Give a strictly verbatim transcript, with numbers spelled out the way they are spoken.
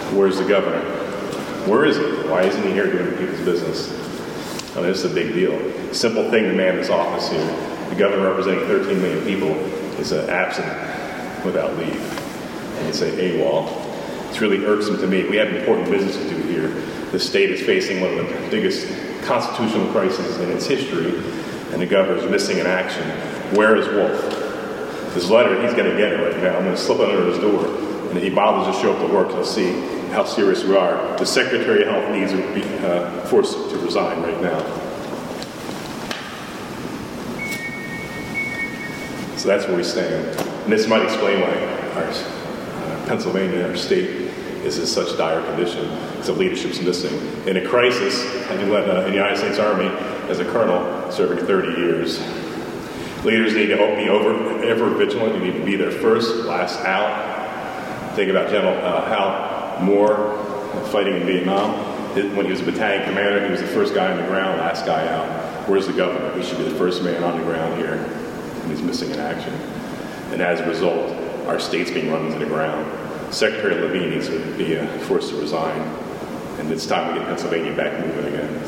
Where's the governor? Where is he? Why isn't he here doing people's business? Well, this is a big deal. Simple thing to man this office here. The governor representing thirteen million people is uh, absent without leave. And you say AWOL. It's really irksome to me. We have important business to do here. The state is facing one of the biggest constitutional crises in its history, and the governor is missing in action. Where is Wolf? This letter, he's going to get it right now. I'm going to slip it under his door. And if he bothers to show up to work, he'll see how serious we are. The Secretary of Health needs to be uh, forced to resign right now. So that's where we stand. And this might explain why our uh, Pennsylvania, our state, is in such dire condition. So leadership's missing. In a crisis, having led uh, in the United States Army as a colonel, serving thirty years, leaders need to be over, ever vigilant. You need to be there first, last out. Think about General uh, Hal Moore uh, fighting in Vietnam. When he was a battalion commander, he was the first guy on the ground, last guy out. Where's the governor? He should be the first man on the ground here. And he's missing in action. And as a result, our state's being run into the ground. Secretary Levine needs to be uh, forced to resign. And it's time to get Pennsylvania back moving again.